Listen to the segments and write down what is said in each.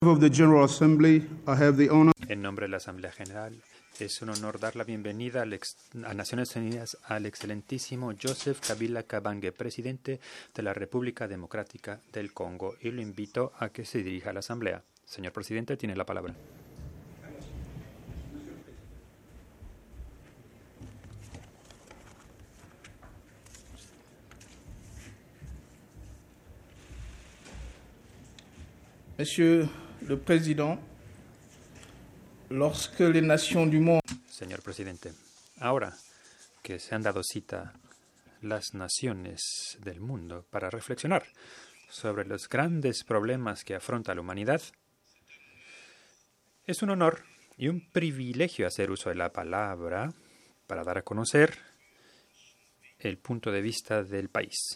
Of the General Assembly, I have the honor. En nombre de la Asamblea General, es un honor dar la bienvenida a Naciones Unidas al excelentísimo Joseph Kabila Kabange, presidente de la República Democrática del Congo, y lo invito a que se dirija a la Asamblea. Señor presidente, tiene la palabra. Monsieur le Président, lorsque les nations du monde Señor presidente, ahora que se han dado cita las naciones del mundo para reflexionar sobre los grandes problemas que afronta la humanidad, es un honor y un privilegio hacer uso de la palabra para dar a conocer el punto de vista del país.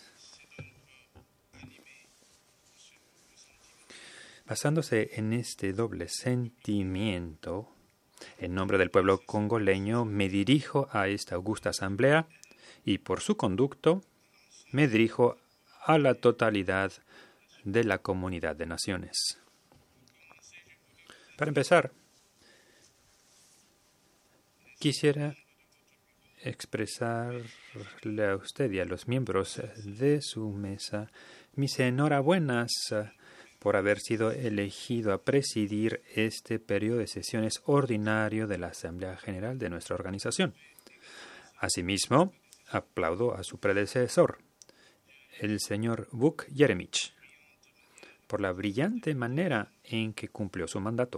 Basándose en este doble sentimiento, en nombre del pueblo congoleño me dirijo a esta augusta asamblea y por su conducto me dirijo a la totalidad de la comunidad de naciones. Para empezar, quisiera expresarle a usted y a los miembros de su mesa mis enhorabuenas por haber sido elegido a presidir este periodo de sesiones ordinario de la Asamblea General de nuestra organización. Asimismo, aplaudo a su predecesor, el señor Vuk Jeremić, por la brillante manera en que cumplió su mandato.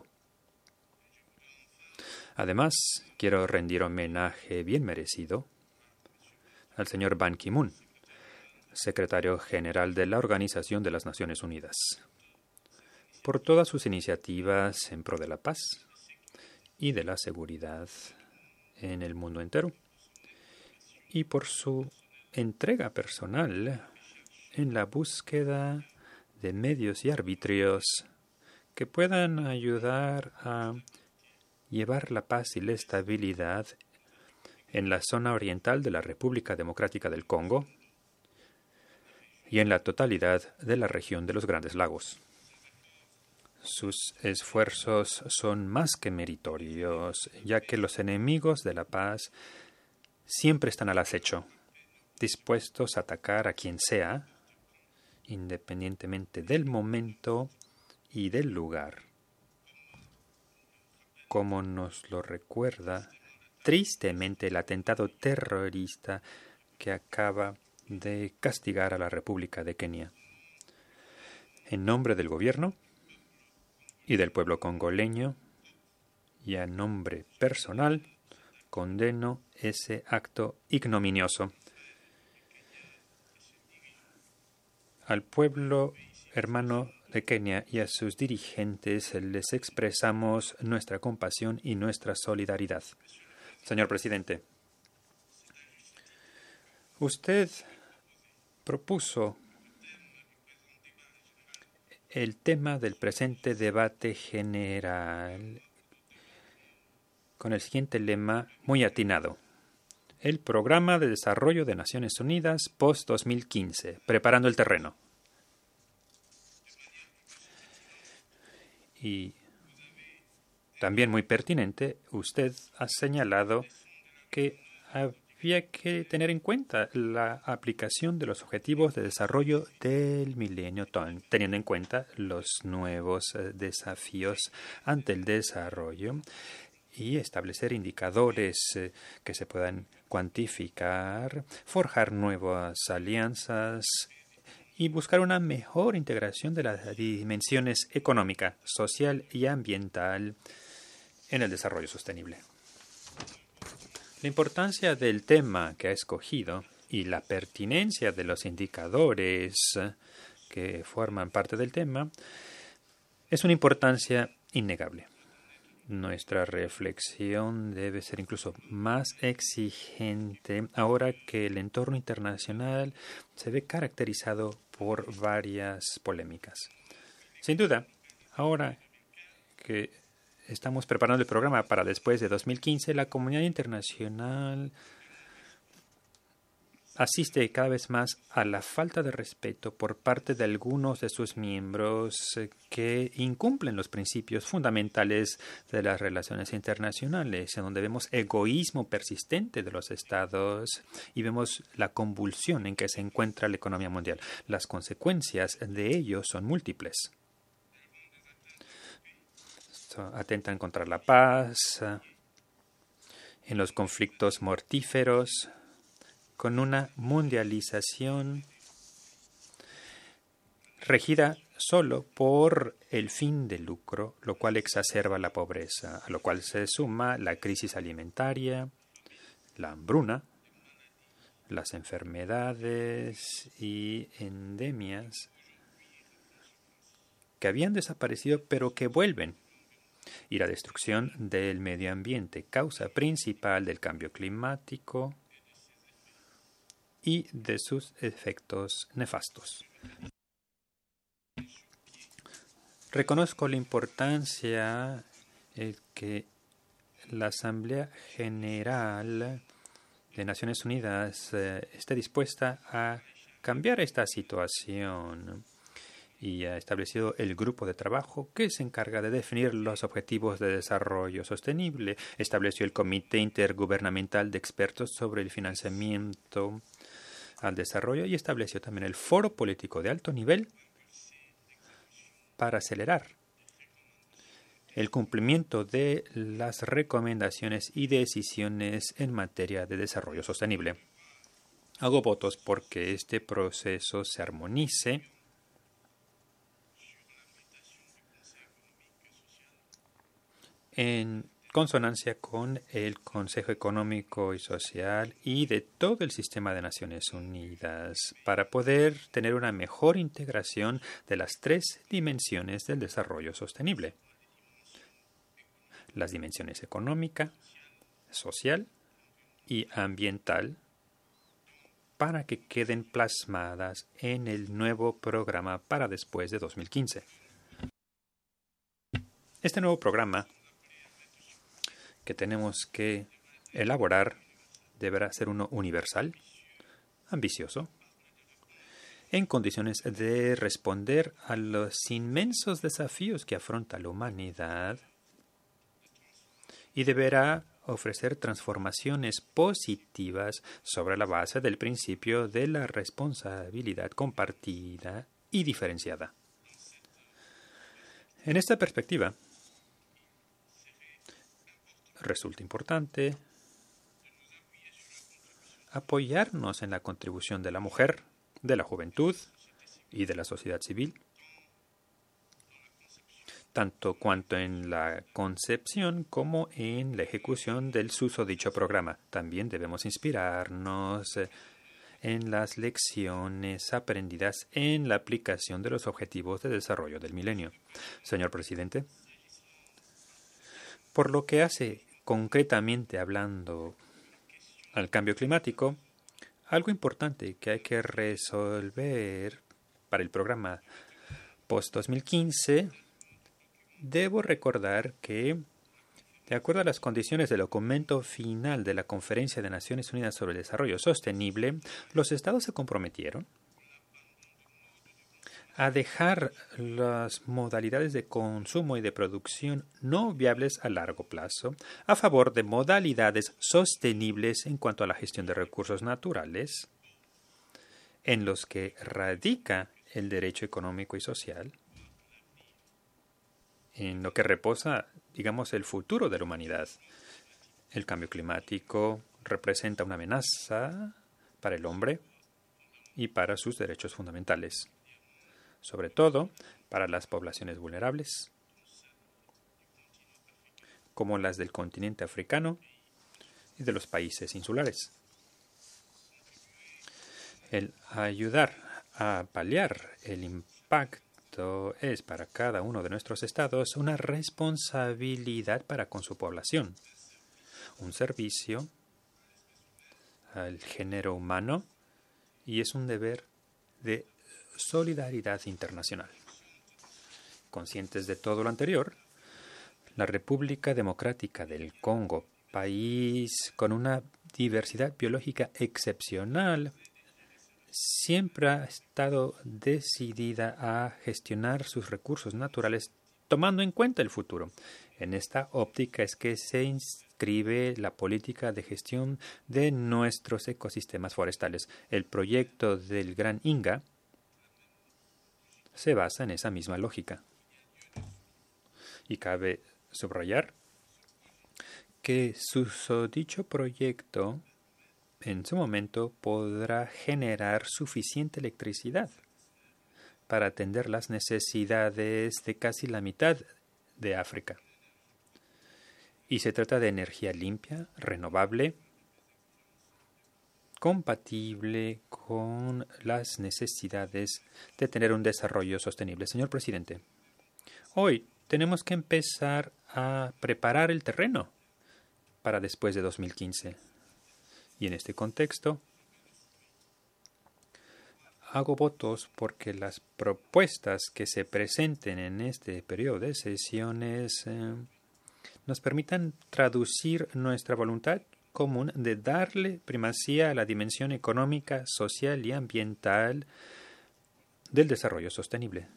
Además, quiero rendir homenaje bien merecido al señor Ban Ki-moon, secretario general de la Organización de las Naciones Unidas, por todas sus iniciativas en pro de la paz y de la seguridad en el mundo entero, y por su entrega personal en la búsqueda de medios y arbitrios que puedan ayudar a llevar la paz y la estabilidad en la zona oriental de la República Democrática del Congo y en la totalidad de la región de los Grandes Lagos. Sus esfuerzos son más que meritorios, ya que los enemigos de la paz siempre están al acecho, dispuestos a atacar a quien sea, independientemente del momento y del lugar. Como nos lo recuerda tristemente el atentado terrorista que acaba de castigar a la República de Kenia. En nombre del gobierno y del pueblo congoleño, y a nombre personal, condeno ese acto ignominioso. Al pueblo hermano de Kenia y a sus dirigentes les expresamos nuestra compasión y nuestra solidaridad. Señor presidente, usted propuso el tema del presente debate general con el siguiente lema muy atinado: el Programa de Desarrollo de Naciones Unidas post-2015, preparando el terreno. Y también muy pertinente, usted ha señalado que había que tener en cuenta la aplicación de los objetivos de desarrollo del milenio, teniendo en cuenta los nuevos desafíos ante el desarrollo y establecer indicadores que se puedan cuantificar, forjar nuevas alianzas y buscar una mejor integración de las dimensiones económica, social y ambiental en el desarrollo sostenible. La importancia del tema que ha escogido y la pertinencia de los indicadores que forman parte del tema es una importancia innegable. Nuestra reflexión debe ser incluso más exigente ahora que el entorno internacional se ve caracterizado por varias polémicas. Sin duda, ahora que estamos preparando el programa para después de 2015, la comunidad internacional asiste cada vez más a la falta de respeto por parte de algunos de sus miembros que incumplen los principios fundamentales de las relaciones internacionales, en donde vemos egoísmo persistente de los estados y vemos la convulsión en que se encuentra la economía mundial. Las consecuencias de ello son múltiples. Atentan contra la paz, en los conflictos mortíferos, con una mundialización regida solo por el fin de lucro, lo cual exacerba la pobreza, a lo cual se suma la crisis alimentaria, la hambruna, las enfermedades y endemias que habían desaparecido pero que vuelven, y la destrucción del medio ambiente, causa principal del cambio climático y de sus efectos nefastos. Reconozco la importancia que la Asamblea General de Naciones Unidas esté dispuesta a cambiar esta situación y ha establecido el grupo de trabajo que se encarga de definir los objetivos de desarrollo sostenible. Estableció el Comité Intergubernamental de Expertos sobre el Financiamiento al Desarrollo y estableció también el Foro Político de Alto Nivel para acelerar el cumplimiento de las recomendaciones y decisiones en materia de desarrollo sostenible. Hago votos porque este proceso se armonice en consonancia con el Consejo Económico y Social y de todo el sistema de Naciones Unidas para poder tener una mejor integración de las tres dimensiones del desarrollo sostenible. Las dimensiones económica, social y ambiental para que queden plasmadas en el nuevo programa para después de 2015. Este nuevo programa que tenemos que elaborar deberá ser uno universal, ambicioso, en condiciones de responder a los inmensos desafíos que afronta la humanidad y deberá ofrecer transformaciones positivas sobre la base del principio de la responsabilidad compartida y diferenciada. En esta perspectiva, resulta importante apoyarnos en la contribución de la mujer, de la juventud y de la sociedad civil, tanto cuanto en la concepción como en la ejecución del susodicho programa. También debemos inspirarnos en las lecciones aprendidas en la aplicación de los Objetivos de Desarrollo del Milenio. Señor Presidente, por lo que hace concretamente hablando al cambio climático, algo importante que hay que resolver para el programa post-2015, debo recordar que, de acuerdo a las condiciones del documento final de la Conferencia de Naciones Unidas sobre el Desarrollo Sostenible, los Estados se comprometieron a dejar las modalidades de consumo y de producción no viables a largo plazo a favor de modalidades sostenibles en cuanto a la gestión de recursos naturales, en los que radica el derecho económico y social, en lo que reposa, digamos, el futuro de la humanidad. El cambio climático representa una amenaza para el hombre y para sus derechos fundamentales, sobre todo para las poblaciones vulnerables, como las del continente africano y de los países insulares. El ayudar a paliar el impacto es para cada uno de nuestros estados una responsabilidad para con su población, un servicio al género humano y es un deber de solidaridad internacional. Conscientes de todo lo anterior, la República Democrática del Congo, país con una diversidad biológica excepcional, siempre ha estado decidida a gestionar sus recursos naturales tomando en cuenta el futuro. En esta óptica es que se inscribe la política de gestión de nuestros ecosistemas forestales. El proyecto del Gran Inga se basa en esa misma lógica. Y cabe subrayar que dicho proyecto en su momento podrá generar suficiente electricidad para atender las necesidades de casi la mitad de África. Y se trata de energía limpia, renovable, compatible con las necesidades de tener un desarrollo sostenible. Señor presidente, hoy tenemos que empezar a preparar el terreno para después de 2015. Y en este contexto, hago votos porque las propuestas que se presenten en este periodo de sesiones nos permitan traducir nuestra voluntad común de darle primacía a la dimensión económica, social y ambiental del desarrollo sostenible.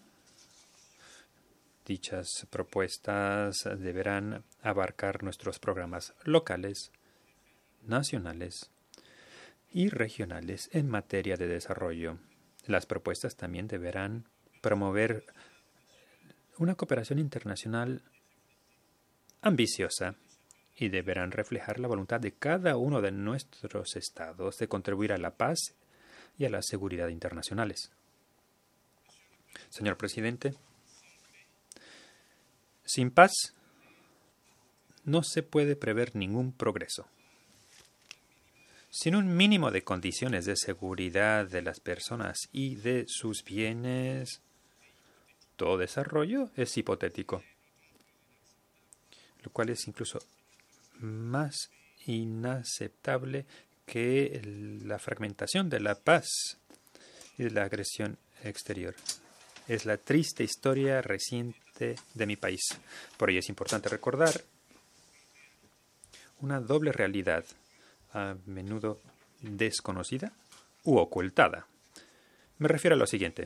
Dichas propuestas deberán abarcar nuestros programas locales, nacionales y regionales en materia de desarrollo. Las propuestas también deberán promover una cooperación internacional ambiciosa y deberán reflejar la voluntad de cada uno de nuestros estados de contribuir a la paz y a la seguridad internacionales. Señor presidente, sin paz no se puede prever ningún progreso. Sin un mínimo de condiciones de seguridad de las personas y de sus bienes, todo desarrollo es hipotético, lo cual es incluso más inaceptable que la fragmentación de la paz y de la agresión exterior. Es la triste historia reciente de mi país. Por ello es importante recordar una doble realidad, a menudo desconocida u ocultada. Me refiero a lo siguiente.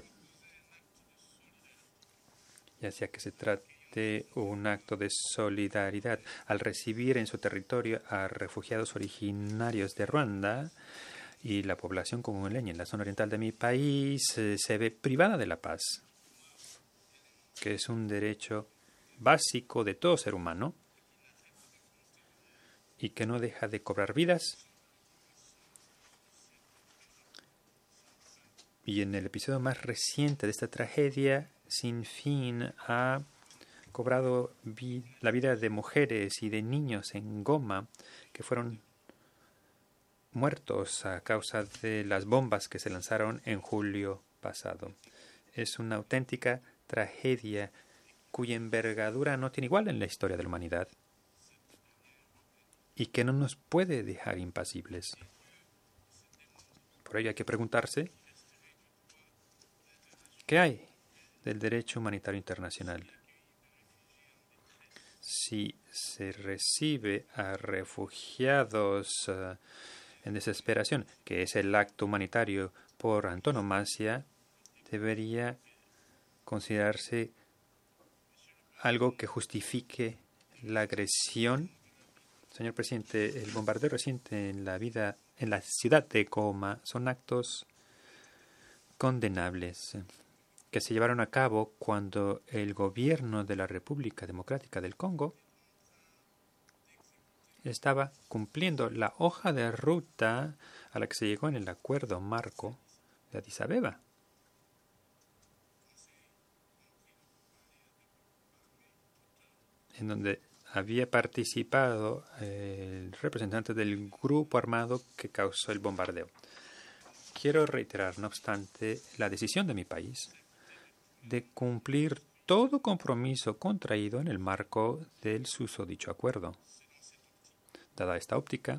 Ya sea que se trate un acto de solidaridad al recibir en su territorio a refugiados originarios de Ruanda y la población congoleña en la zona oriental de mi país se ve privada de la paz, que es un derecho básico de todo ser humano y que no deja de cobrar vidas. Y en el episodio más reciente de esta tragedia sin fin ha cobrado la vida de mujeres y de niños en Goma que fueron muertos a causa de las bombas que se lanzaron en julio pasado. Es una auténtica tragedia cuya envergadura no tiene igual en la historia de la humanidad y que no nos puede dejar impasibles. Por ello hay que preguntarse, ¿qué hay del derecho humanitario internacional? Si se recibe a refugiados en desesperación, que es el acto humanitario por antonomasia, debería considerarse algo que justifique la agresión. Señor presidente, el bombardeo reciente en la ciudad de Goma son actos condenables que se llevaron a cabo cuando el gobierno de la República Democrática del Congo estaba cumpliendo la hoja de ruta a la que se llegó en el acuerdo marco de Addis Abeba. En donde había participado el representante del grupo armado que causó el bombardeo. Quiero reiterar, no obstante, la decisión de mi país de cumplir todo compromiso contraído en el marco del susodicho acuerdo. Dada esta óptica,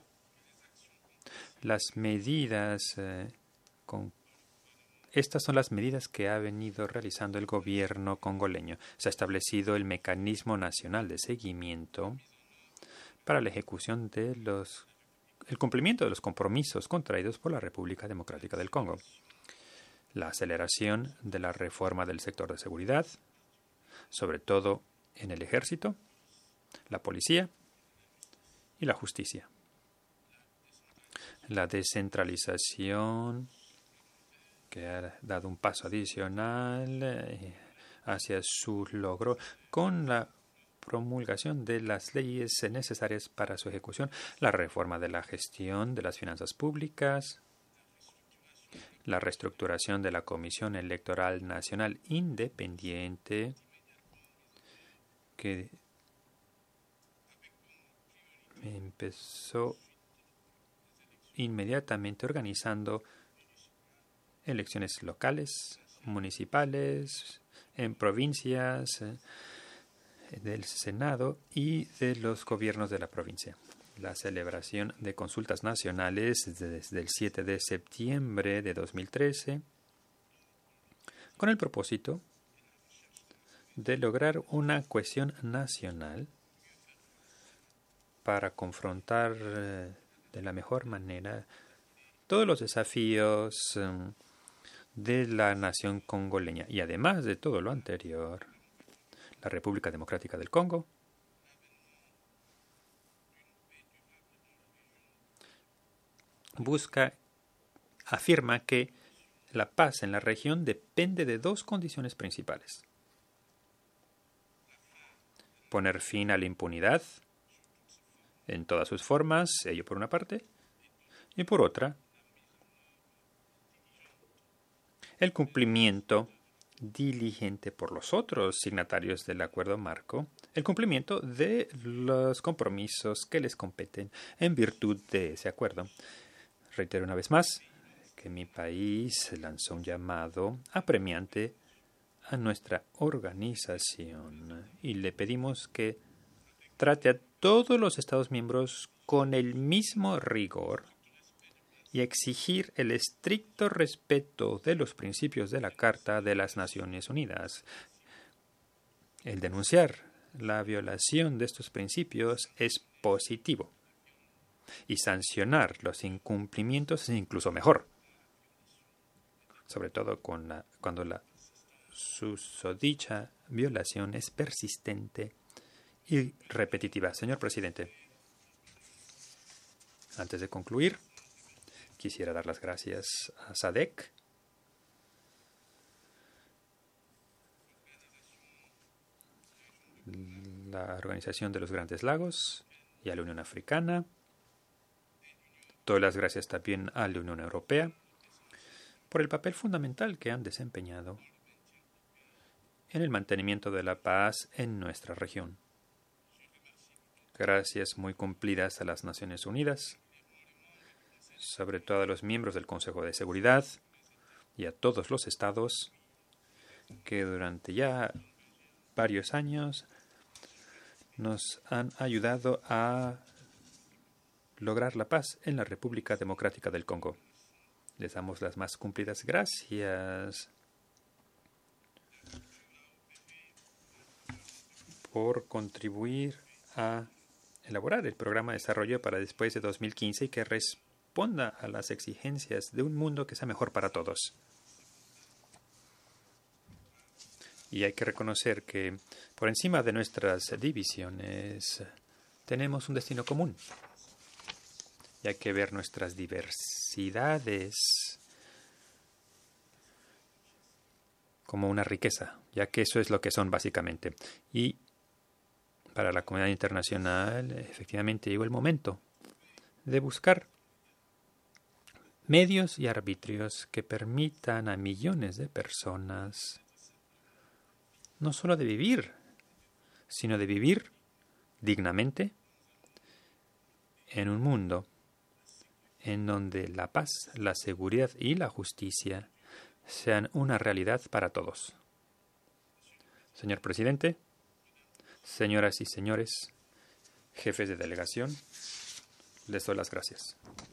estas son las medidas que ha venido realizando el gobierno congoleño. Se ha establecido el Mecanismo Nacional de Seguimiento para la ejecución de los el cumplimiento de los compromisos contraídos por la República Democrática del Congo, la aceleración de la reforma del sector de seguridad, sobre todo en el ejército, la policía y la justicia. La descentralización, que ha dado un paso adicional hacia su logro con la promulgación de las leyes necesarias para su ejecución, la reforma de la gestión de las finanzas públicas, la reestructuración de la Comisión Electoral Nacional Independiente, que empezó inmediatamente organizando elecciones locales, municipales, en provincias, del Senado y de los gobiernos de la provincia. La celebración de consultas nacionales desde el 7 de septiembre de 2013 con el propósito de lograr una cohesión nacional para confrontar de la mejor manera todos los desafíos de la nación congoleña. Y además de todo lo anterior, la República Democrática del Congo afirma que la paz en la región depende de dos condiciones principales: poner fin a la impunidad en todas sus formas, ello por una parte, y por otra, el cumplimiento diligente por los otros signatarios del acuerdo marco, el cumplimiento de los compromisos que les competen en virtud de ese acuerdo. Reitero una vez más que mi país lanzó un llamado apremiante a nuestra organización y le pedimos que trate a todos los Estados miembros con el mismo rigor y exigir el estricto respeto de los principios de la Carta de las Naciones Unidas. El denunciar la violación de estos principios es positivo y sancionar los incumplimientos es incluso mejor, sobre todo cuando la susodicha violación es persistente y repetitiva. Señor presidente, antes de concluir, quisiera dar las gracias a SADC, la Organización de los Grandes Lagos, y a la Unión Africana. Doy las gracias también a la Unión Europea por el papel fundamental que han desempeñado en el mantenimiento de la paz en nuestra región. Gracias muy cumplidas a las Naciones Unidas, sobre todo a los miembros del Consejo de Seguridad y a todos los estados que durante ya varios años nos han ayudado a lograr la paz en la República Democrática del Congo. Les damos las más cumplidas gracias por contribuir a elaborar el programa de desarrollo para después de 2015 y que responda a las exigencias de un mundo que sea mejor para todos. Y hay que reconocer que por encima de nuestras divisiones tenemos un destino común. Y hay que ver nuestras diversidades como una riqueza, ya que eso es lo que son básicamente. Y para la comunidad internacional, efectivamente llegó el momento de buscar medios y arbitrios que permitan a millones de personas no solo de vivir, sino de vivir dignamente en un mundo en donde la paz, la seguridad y la justicia sean una realidad para todos. Señor presidente, señoras y señores, jefes de delegación, les doy las gracias.